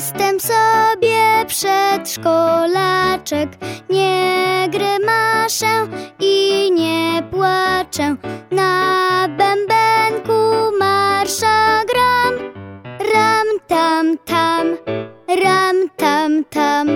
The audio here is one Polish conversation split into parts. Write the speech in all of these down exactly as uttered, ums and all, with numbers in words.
Jestem sobie przedszkolaczek, nie grymaszę i nie płaczę. Na bębenku marsza gram. Ram tam tam, ram tam tam.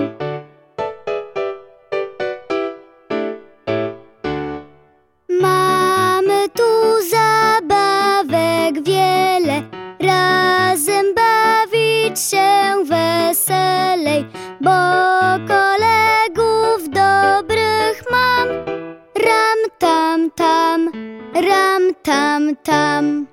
Mamy tu zabawek wiele, razem bawić się weselej, bo kolegów dobrych mam. Ram tam tam, ram tam tam.